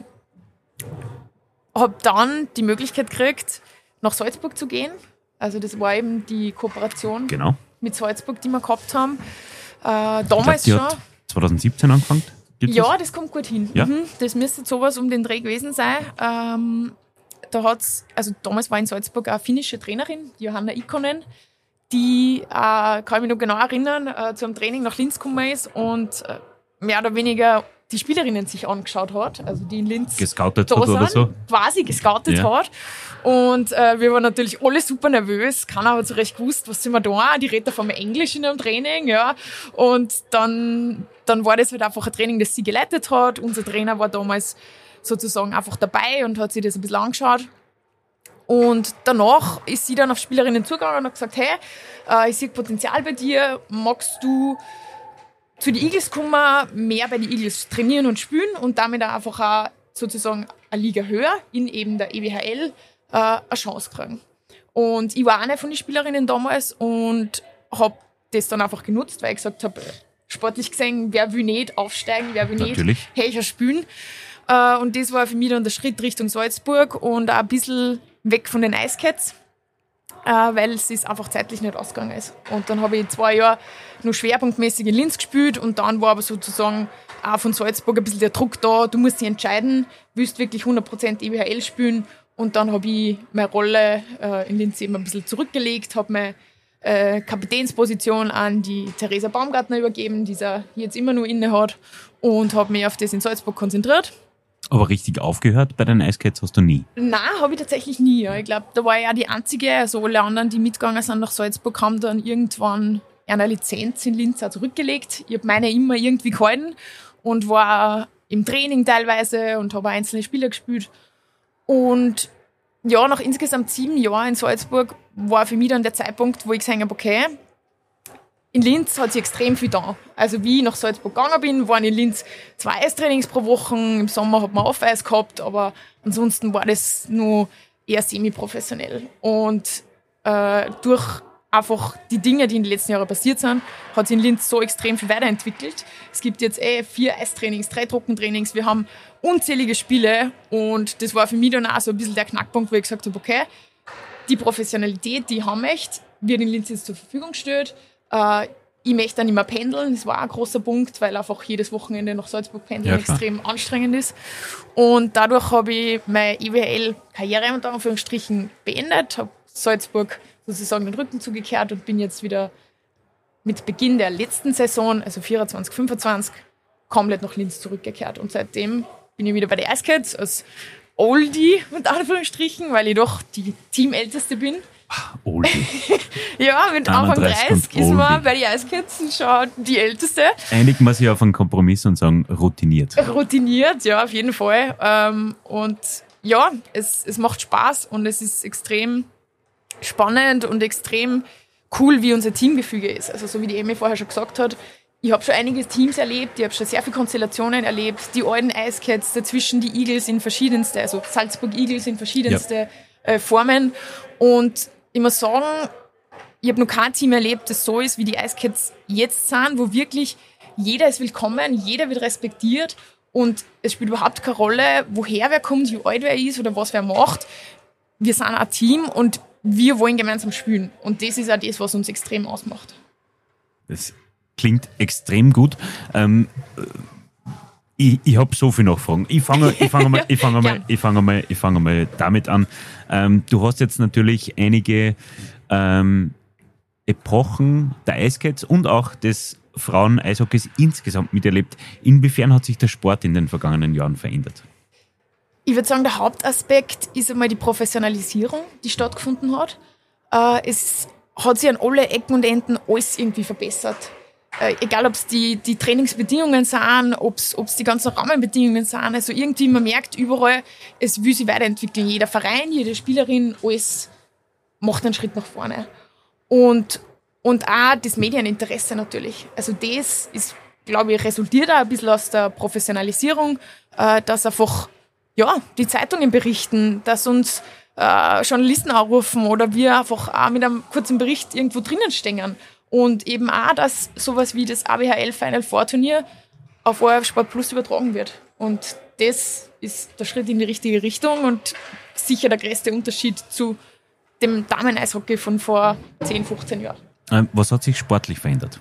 dann die Möglichkeit gekriegt, nach Salzburg zu gehen. Also das war eben die Kooperation mit Salzburg, die wir gehabt haben. Damals ich glaub, die schon. Hat 2017 angefangen? Das kommt gut hin. Ja? Das müsste sowas um den Dreh gewesen sein. Damals war in Salzburg eine finnische Trainerin, Johanna Ikonen, die, kann ich mich noch genau erinnern, zu einem Training nach Linz gekommen ist und mehr oder weniger die Spielerinnen sich angeschaut hat, also die in Linz gescoutet hat oder so. Quasi gescoutet hat. Und wir waren natürlich alle super nervös, keiner hat so recht gewusst, was sind wir da, die redet auf einmal Englisch in einem Training, ja. Und dann war das halt einfach ein Training, das sie geleitet hat. Unser Trainer war damals sozusagen einfach dabei und hat sich das ein bisschen angeschaut. Und danach ist sie dann auf Spielerinnen zugegangen und hat gesagt, hey, ich sehe Potenzial bei dir, magst du zu den Eagles kommen, mehr bei den Eagles trainieren und spielen und damit auch einfach auch sozusagen eine Liga höher in eben der EWHL eine Chance kriegen. Und ich war eine von den Spielerinnen damals und habe das dann einfach genutzt, weil ich gesagt habe, sportlich gesehen, wer will nicht aufsteigen, wer will nicht höher spielen. Und das war für mich dann der Schritt Richtung Salzburg und auch ein bisschen weg von den Ice Cats, weil es ist einfach zeitlich nicht ausgegangen ist. Und dann habe ich 2 Jahre nur schwerpunktmäßig in Linz gespielt und dann war aber sozusagen auch von Salzburg ein bisschen der Druck da, du musst dich entscheiden, willst wirklich 100% EWHL spielen. Und dann habe ich meine Rolle in Linz eben ein bisschen zurückgelegt, habe meine Kapitänsposition an die Theresa Baumgartner übergeben, die sie jetzt immer nur inne hat, und habe mich auf das in Salzburg konzentriert. Aber richtig aufgehört bei den Ice Cats hast du nie? Nein, habe ich tatsächlich nie. Ja. Ich glaube, da war ich ja die Einzige. Also alle anderen, die mitgegangen sind nach Salzburg, haben dann irgendwann eine Lizenz in Linz auch zurückgelegt. Ich habe meine immer irgendwie gehalten und war im Training teilweise und habe einzelne Spiele gespielt. Und ja, nach insgesamt 7 Jahren in Salzburg war für mich dann der Zeitpunkt, wo ich gesagt habe, okay, in Linz hat sich extrem viel da. Also wie ich nach Salzburg gegangen bin, waren in Linz 2 Eistrainings pro Woche. Im Sommer hat man Off-Eis gehabt, aber ansonsten war das nur eher semi-professionell. Und durch einfach die Dinge, die in den letzten Jahren passiert sind, hat sich in Linz so extrem viel weiterentwickelt. Es gibt jetzt 4 Eistrainings, 3 Trockentrainings. Wir haben unzählige Spiele und das war für mich dann auch so ein bisschen der Knackpunkt, wo ich gesagt habe, okay, die Professionalität, die ich haben möchte, wird in Linz jetzt zur Verfügung gestellt. Ich möchte dann nicht mehr pendeln, das war auch ein großer Punkt, weil einfach jedes Wochenende nach Salzburg pendeln extrem anstrengend ist. Und dadurch habe ich meine EWHL-Karriere unter Anführungsstrichen beendet, habe Salzburg sozusagen den Rücken zugekehrt und bin jetzt wieder mit Beginn der letzten Saison, also 24, 25, komplett nach Linz zurückgekehrt. Und seitdem bin ich wieder bei den Ice Cats als Oldie, unter Anführungsstrichen, weil ich doch die Teamälteste bin. Oldie. Ja, mit Anfang 30 ist man bei den Ice Cats schon die Älteste. Einigen wir sich auf einen Kompromiss und sagen routiniert. Routiniert, ja, auf jeden Fall. Und ja, es macht Spaß und es ist extrem spannend und extrem cool, wie unser Teamgefüge ist. Also so wie die Emmy vorher schon gesagt hat, ich habe schon einige Teams erlebt, ich habe schon sehr viele Konstellationen erlebt, die alten Ice Cats, dazwischen die Eagles in verschiedenste, also Salzburg Eagles in verschiedenste Formen. Und ich muss sagen, ich habe noch kein Team erlebt, das so ist, wie die Ice Cats jetzt sind, wo wirklich jeder ist willkommen, jeder wird respektiert und es spielt überhaupt keine Rolle, woher wer kommt, wie alt wer ist oder was wer macht. Wir sind ein Team und wir wollen gemeinsam spielen. Und das ist auch das, was uns extrem ausmacht. Das klingt extrem gut. Ich habe so viel Nachfragen. Ich fange mal damit an. Du hast jetzt natürlich einige Epochen der Ice Cats und auch des Frauen-Eishockeys insgesamt miterlebt. Inwiefern hat sich der Sport in den vergangenen Jahren verändert? Ich würde sagen, der Hauptaspekt ist einmal die Professionalisierung, die stattgefunden hat. Es hat sich an alle Ecken und Enden alles irgendwie verbessert. Egal, ob es die Trainingsbedingungen sind, ob es die ganzen Rahmenbedingungen sind. Also irgendwie, man merkt überall, es will sich weiterentwickeln. Jeder Verein, jede Spielerin, alles macht einen Schritt nach vorne. Und auch das Medieninteresse natürlich. Also das ist, glaube ich, resultiert auch ein bisschen aus der Professionalisierung, dass einfach die Zeitungen berichten, dass uns Journalisten anrufen oder wir einfach auch mit einem kurzen Bericht irgendwo drinnen stehen. Und eben auch, dass sowas wie das AWHL Final Four Turnier auf ORF Sport Plus übertragen wird. Und das ist der Schritt in die richtige Richtung und sicher der größte Unterschied zu dem Damen-Eishockey von vor 10, 15 Jahren. Was hat sich sportlich verändert?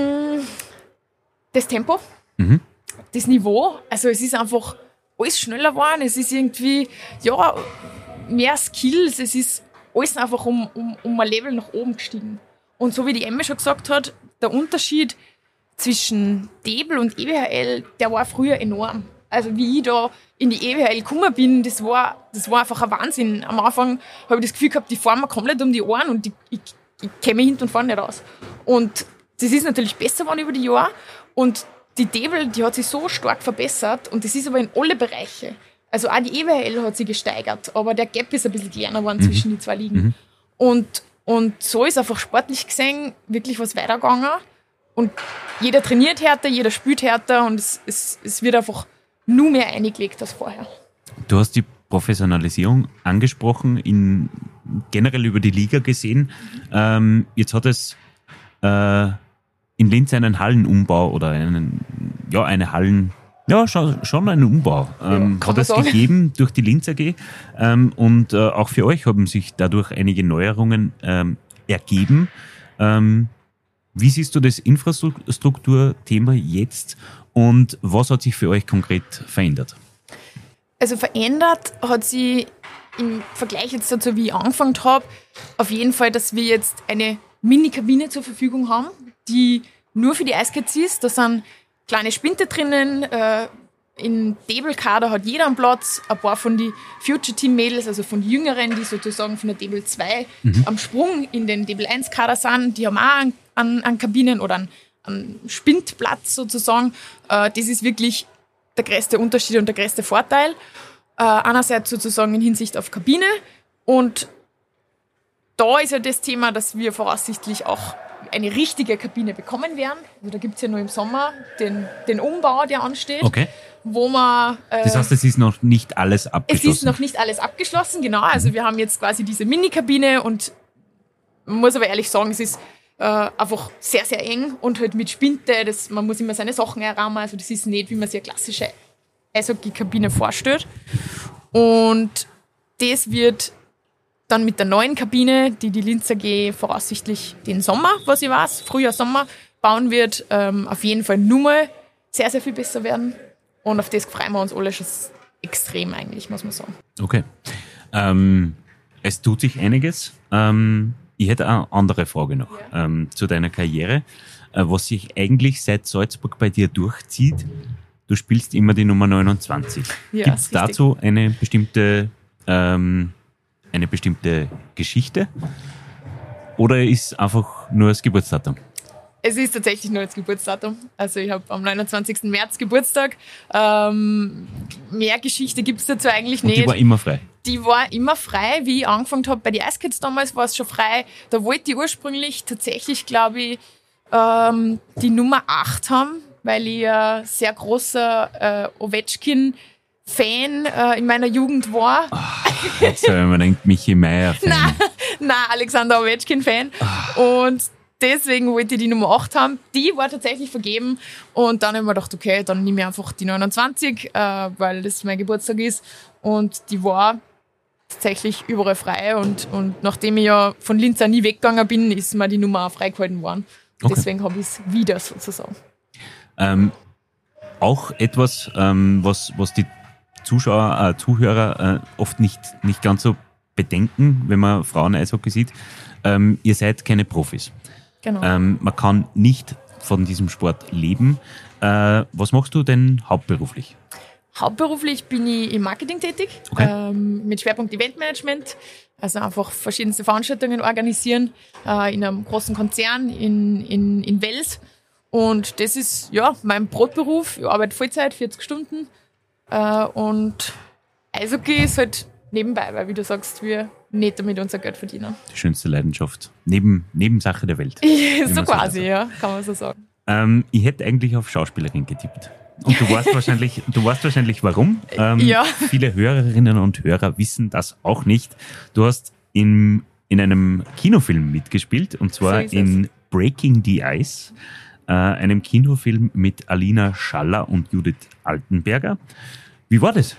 Das Tempo, das Niveau. Also es ist einfach alles schneller geworden. Es ist irgendwie, mehr Skills. Es ist alles einfach um ein Level nach oben gestiegen. Und so wie die Emme schon gesagt hat, der Unterschied zwischen Debel und EWHL, der war früher enorm. Also wie ich da in die EWHL gekommen bin, das war einfach ein Wahnsinn. Am Anfang habe ich das Gefühl gehabt, die fahren mir komplett um die Ohren und ich käme hinten und vorne nicht raus. Und das ist natürlich besser geworden über die Jahre. Und die Debel, die hat sich so stark verbessert und das ist aber in alle Bereiche. Also auch die EWHL hat sich gesteigert, aber der Gap ist ein bisschen kleiner geworden zwischen die zwei Ligen. Und so ist einfach sportlich gesehen wirklich was weitergegangen. Und jeder trainiert härter, jeder spielt härter und es wird einfach nur mehr eingelegt als vorher. Du hast die Professionalisierung angesprochen, generell über die Liga gesehen. Jetzt hat es in Linz einen Hallenumbau oder schon einen Umbau hat es gegeben durch die Linz AG und auch für euch haben sich dadurch einige Neuerungen ergeben. Wie siehst du das Infrastrukturthema jetzt und was hat sich für euch konkret verändert? Also verändert hat sich im Vergleich jetzt dazu, wie ich angefangen habe, auf jeden Fall, dass wir jetzt eine Mini-Kabine zur Verfügung haben, die nur für die Eiskates ist. Da sind kleine Spinte drinnen. Im Debel-Kader hat jeder einen Platz. Ein paar von den Future-Team-Mädels, also von den Jüngeren, die sozusagen von der Debel 2 am Sprung in den Debel 1-Kader sind, die haben auch an Kabinen oder einen Spintplatz sozusagen. Das ist wirklich der größte Unterschied und der größte Vorteil. Einerseits sozusagen in Hinsicht auf Kabine und da ist ja das Thema, dass wir voraussichtlich auch eine richtige Kabine bekommen werden. Also da gibt es ja nur im Sommer den Umbau, der ansteht. Okay. Wo man, das heißt, es ist noch nicht alles abgeschlossen? Es ist noch nicht alles abgeschlossen, genau. Also wir haben jetzt quasi diese Mini-Kabine und man muss aber ehrlich sagen, es ist einfach sehr, sehr eng und halt mit Spinte. Man muss immer seine Sachen einrahmen. Also das ist nicht, wie man sich eine klassische Eishockey-Kabine vorstellt. Und das wird dann mit der neuen Kabine, die Linz AG voraussichtlich den Sommer, was ich weiß, Frühjahr, Sommer, bauen wird, auf jeden Fall nur mal sehr, sehr viel besser werden. Und auf das freuen wir uns alle schon extrem eigentlich, muss man sagen. Okay. Es tut sich einiges. Ich hätte eine andere Frage noch zu deiner Karriere. Was sich eigentlich seit Salzburg bei dir durchzieht, du spielst immer die Nummer 29. Ja, gibt es dazu eine bestimmte Geschichte? Oder ist einfach nur das Geburtsdatum? Es ist tatsächlich nur das Geburtsdatum. Also ich habe am 29. März Geburtstag. Mehr Geschichte gibt es dazu eigentlich nicht. Und die war immer frei? Die war immer frei. Wie ich angefangen habe bei den Eiskates damals, war es schon frei. Da wollte ich ursprünglich tatsächlich, glaube ich, die Nummer 8 haben, weil ich ein sehr großer Ovechkin-Fan in meiner Jugend war. Jetzt habe ich mir gedacht, Michi Meier-Fan. Nein, Alexander Ovechkin-Fan. Und deswegen wollte ich die Nummer 8 haben. Die war tatsächlich vergeben. Und dann habe ich mir gedacht, okay, dann nehme ich einfach die 29, weil das mein Geburtstag ist. Und die war tatsächlich überall frei. Und nachdem ich ja von Linz auch nie weggegangen bin, ist mir die Nummer auch freigehalten worden. Okay. Deswegen habe ich es wieder sozusagen. Auch etwas, was die Zuhörer oft nicht ganz so bedenken, wenn man Frauen-Eishockey sieht. Ihr seid keine Profis. Genau. Man kann nicht von diesem Sport leben. Was machst du denn hauptberuflich? Hauptberuflich bin ich im Marketing tätig, okay. Mit Schwerpunkt Eventmanagement. Also einfach verschiedenste Veranstaltungen organisieren in einem großen Konzern in Wels. Und das ist ja mein Brotberuf. Ich arbeite Vollzeit, 40 Stunden. Und Eishockey ist halt nebenbei, weil wie du sagst, wir nicht damit unser Geld verdienen. Die schönste Leidenschaft. Nebensache der Welt. So quasi, ja, kann man so sagen. Ich hätte eigentlich auf Schauspielerin getippt. Und du weißt wahrscheinlich warum. Ja. Viele Hörerinnen und Hörer wissen das auch nicht. Du hast in einem Kinofilm mitgespielt, und zwar So in Breaking the Ice, einem Kinofilm mit Alina Schaller und Judith Altenberger. Wie war das?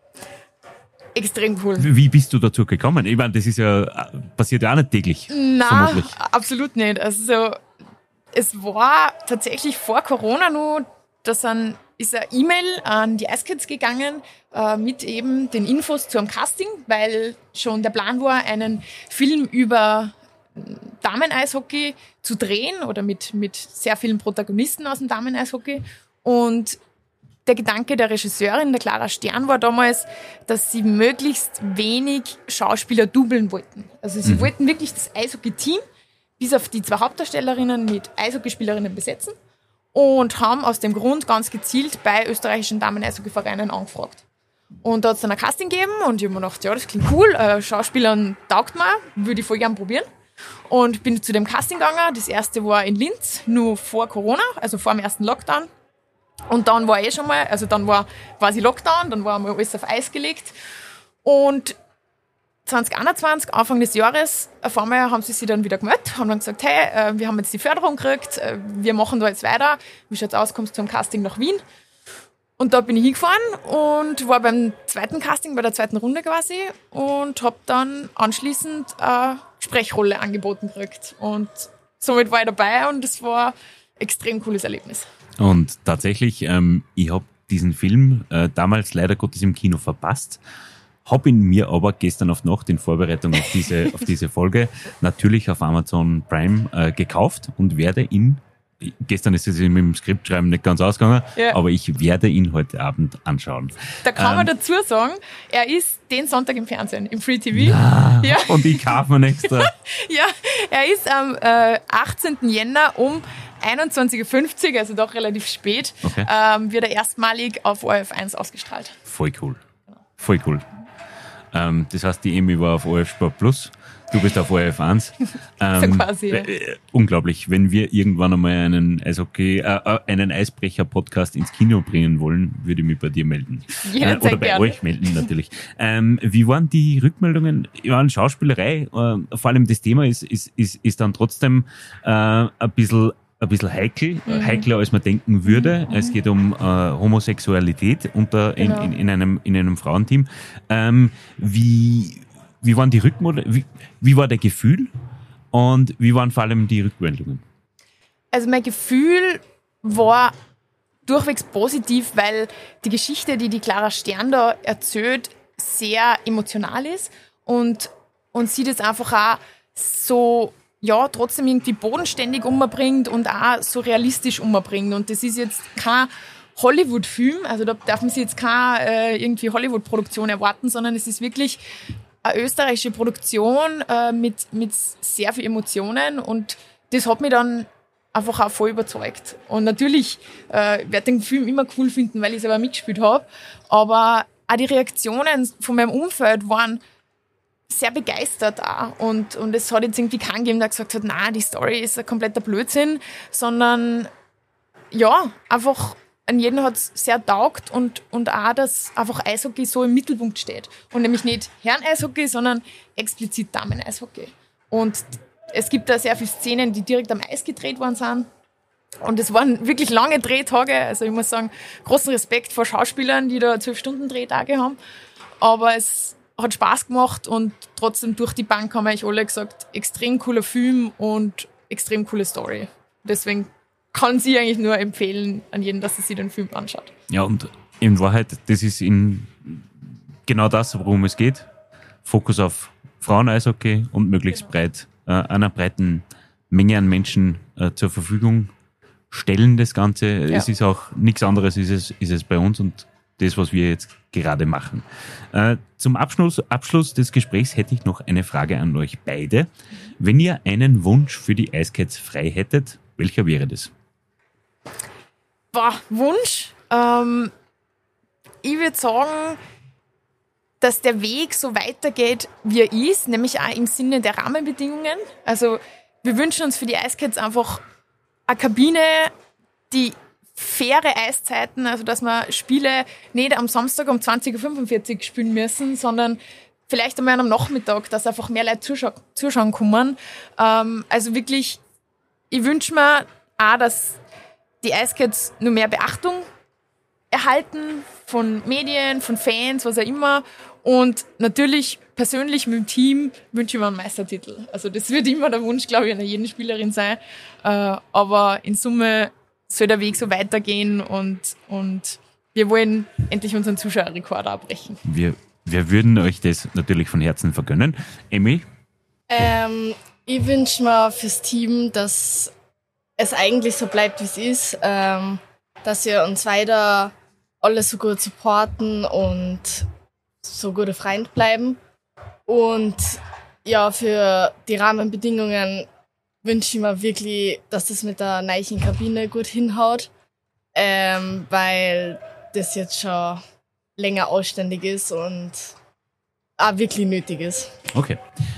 Extrem cool. Wie bist du dazu gekommen? Ich meine, das ist ja, passiert ja auch nicht täglich. Nein, vermutlich. absolut nicht. Also es war tatsächlich vor Corona noch, ist eine E-Mail an die Eiskids gegangen mit eben den Infos zu einem Casting, weil schon der Plan war, einen Film über Damen-Eishockey zu drehen oder mit sehr vielen Protagonisten aus dem Damen-Eishockey. Und der Gedanke der Regisseurin, der Clara Stern, war damals, dass sie möglichst wenig Schauspieler dubeln wollten. Also sie wollten wirklich das Eishockey-Team bis auf die 2 Hauptdarstellerinnen mit Eishockeyspielerinnen besetzen und haben aus dem Grund ganz gezielt bei österreichischen Damen-Eishockey-Vereinen angefragt. Und da hat es dann ein Casting gegeben und ich habe mir gedacht, ja, das klingt cool, Schauspielern taugt mir, würde ich voll gern probieren. Und bin zu dem Casting gegangen. Das erste war in Linz, nur vor Corona, also vor dem ersten Lockdown. Und dann war dann war quasi Lockdown, dann war mal alles auf Eis gelegt. Und 2021, Anfang des Jahres, auf einmal haben sie sich dann wieder gemeldet, haben dann gesagt, hey, wir haben jetzt die Förderung gekriegt, wir machen da jetzt weiter. Wie schaut's aus, kommst du zum Casting nach Wien? Und da bin ich hingefahren und war beim zweiten Casting, bei der zweiten Runde quasi, und habe dann anschließend eine Sprechrolle angeboten gekriegt. Und somit war ich dabei und es war ein extrem cooles Erlebnis. Und tatsächlich, ich habe diesen Film damals leider Gottes im Kino verpasst, habe ihn mir aber gestern auf Nacht in Vorbereitung auf diese Folge natürlich auf Amazon Prime gekauft und werde ihn, gestern ist es mit dem Skriptschreiben nicht ganz ausgegangen, Ja. aber ich werde ihn heute Abend anschauen. Da kann man dazu sagen, er ist den Sonntag im Fernsehen, im Free TV. Ja. Und ich kaufe mir extra. Ja, er ist am 18. Jänner um 21.50 Uhr, also doch relativ spät, Okay. wird er erstmalig auf ORF1 ausgestrahlt. Voll cool. Voll cool. Das heißt, die Emi war auf ORF Sport Plus, du bist auf ORF 1. So quasi, ja. Unglaublich. Wenn wir irgendwann einmal einen Eisbrecher-Podcast ins Kino bringen wollen, würde ich mich bei dir melden. Jederzeit Oder bei gerne. euch melden natürlich. Wie waren die Rückmeldungen? Ja, Schauspielerei, vor allem das Thema ist dann trotzdem ein bisschen heikel, heikler als man denken würde. Es geht um Homosexualität in einem Frauenteam. Wie waren die Rückmeldungen? Wie war der Gefühl? Und wie waren vor allem die Rückmeldungen? Also mein Gefühl war durchwegs positiv, weil die Geschichte, die Clara Stern da erzählt, sehr emotional ist und sie das einfach auch so, ja, trotzdem irgendwie bodenständig umbringt und auch so realistisch umbringt. Und das ist jetzt kein Hollywood-Film, also da darf man sich jetzt keine irgendwie Hollywood-Produktion erwarten, sondern es ist wirklich eine österreichische Produktion mit sehr viel Emotionen, und das hat mich dann einfach auch voll überzeugt. Und natürlich werde ich den Film immer cool finden, weil ich selber mitgespielt habe, aber auch die Reaktionen von meinem Umfeld waren sehr begeistert auch. Und es hat jetzt irgendwie keinen gegeben, der gesagt hat, nein, die Story ist ein kompletter Blödsinn, sondern ja, einfach an jeden hat es sehr taugt und auch, dass einfach Eishockey so im Mittelpunkt steht. Und nämlich nicht Herren-Eishockey, sondern explizit Damen-Eishockey. Und es gibt da sehr viele Szenen, die direkt am Eis gedreht worden sind. Und es waren wirklich lange Drehtage. Also ich muss sagen, großen Respekt vor Schauspielern, die da 12-Stunden-Drehtage haben. Aber es hat Spaß gemacht und trotzdem durch die Bank haben euch alle gesagt, extrem cooler Film und extrem coole Story. Deswegen kann sie eigentlich nur empfehlen an jeden, dass er sich den Film anschaut. Ja, und in Wahrheit, das ist genau das, worum es geht. Fokus auf Frauen-Eishockey und möglichst breit, einer breiten Menge an Menschen zur Verfügung stellen, das Ganze. Ja. Es ist auch nichts anderes, ist es bei uns, und das, was wir jetzt gerade machen. Zum Abschluss des Gesprächs hätte ich noch eine Frage an euch beide. Wenn ihr einen Wunsch für die Ice Cats frei hättet, welcher wäre das? Wunsch? Ich würde sagen, dass der Weg so weitergeht, wie er ist, nämlich auch im Sinne der Rahmenbedingungen. Also wir wünschen uns für die Ice Cats einfach eine Kabine, die faire Eiszeiten, also dass wir Spiele nicht am Samstag um 20.45 Uhr spielen müssen, sondern vielleicht einmal am Nachmittag, dass einfach mehr Leute zuschauen kommen. Also wirklich, ich wünsche mir auch, dass die Ice Cats nur mehr Beachtung erhalten von Medien, von Fans, was auch immer. Und natürlich persönlich mit dem Team wünsche ich mir einen Meistertitel. Also das wird immer der Wunsch, glaube ich, einer jeden Spielerin sein. Aber in Summe soll der Weg so weitergehen und wir wollen endlich unseren Zuschauerrekord abbrechen. Wir würden euch das natürlich von Herzen vergönnen. Emmy? Ich wünsche mir fürs Team, dass es eigentlich so bleibt, wie es ist, dass wir uns weiter alle so gut supporten und so gute Freunde bleiben. Und ja, für die Rahmenbedingungen wünsche ich mir wirklich, dass das mit der neuen Kabine gut hinhaut, weil das jetzt schon länger ausständig ist und auch wirklich nötig ist. Okay.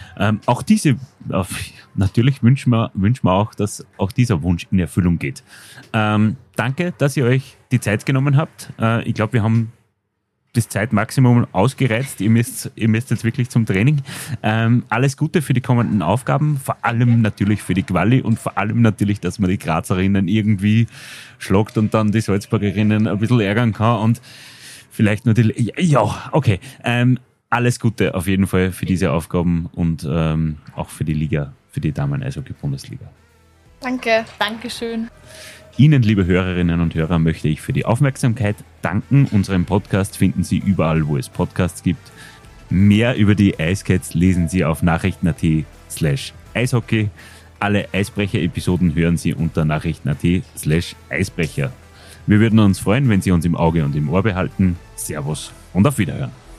Natürlich wünschen wir auch, dass auch dieser Wunsch in Erfüllung geht. Danke, dass ihr euch die Zeit genommen habt. Ich glaube, wir haben das Zeitmaximum ausgereizt. Ihr müsst jetzt wirklich zum Training. Alles Gute für die kommenden Aufgaben, vor allem natürlich für die Quali und vor allem natürlich, dass man die Grazerinnen irgendwie schlagt und dann die Salzburgerinnen ein bisschen ärgern kann und vielleicht nur die... Ja, okay. Alles Gute auf jeden Fall für diese Aufgaben und auch für die Liga, für die Damen-Eishockey-Bundesliga. Danke. Dankeschön. Ihnen, liebe Hörerinnen und Hörer, möchte ich für die Aufmerksamkeit danken. Unseren Podcast finden Sie überall, wo es Podcasts gibt. Mehr über die Ice Cats lesen Sie auf nachrichten.at/Eishockey. Alle Eisbrecher-Episoden hören Sie unter nachrichten.at/Eisbrecher. Wir würden uns freuen, wenn Sie uns im Auge und im Ohr behalten. Servus und auf Wiederhören.